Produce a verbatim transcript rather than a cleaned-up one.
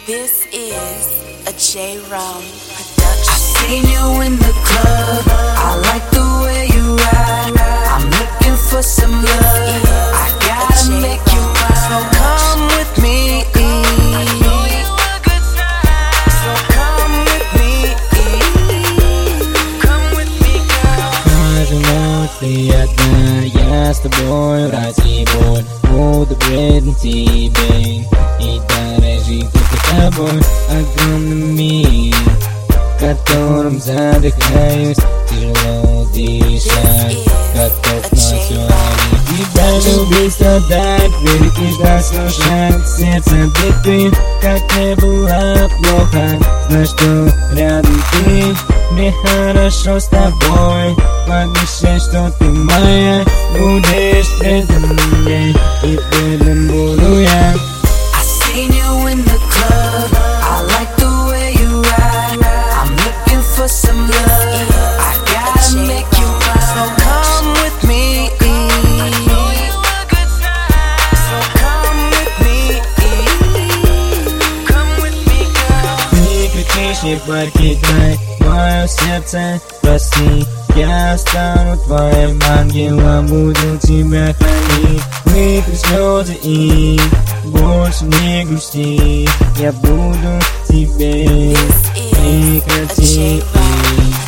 This is a J Rom production. I seen you in the club. I like the way you ride. I'm looking for some love. I gotta make you mine. So come with me. So come with me. Come with me, girl. Каждую ночь приятно, я с тобой разъебут. Буду предан тебе и дорожить только тобой. Огромный мир, в котором задыхаюсь, тяжело дышать, готов на все ради тебя. Любить, страдать, верить и дослушать, сердце биты, как мне было плохо. Знай, что рядом ты, мне хорошо с тобой. Пообещай, что ты моя, будешь предан мне, и предан буду я. I seen you in the club. I like the way you ride. I'm looking for some love. I gotta make you mine. So come with me. So come with me. Come with me, girl. Не кричишь, не покидай мое сердце, прости. Я стану твоим ангелом, буду тебя хранить. Вытри слезы и больше не грусти. Я буду тебе прекрати.